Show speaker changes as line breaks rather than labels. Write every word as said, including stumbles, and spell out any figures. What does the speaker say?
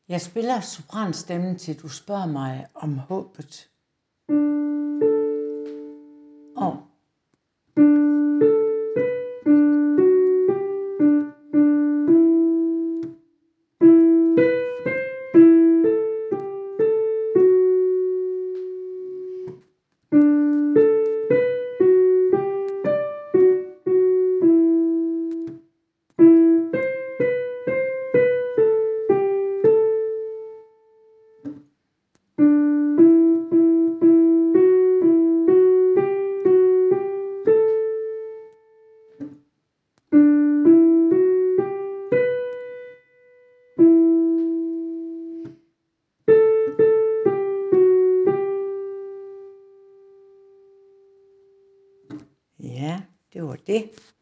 Jeg spiller sopranstemmen til du spørger mig om håbet. Og ja, det var det.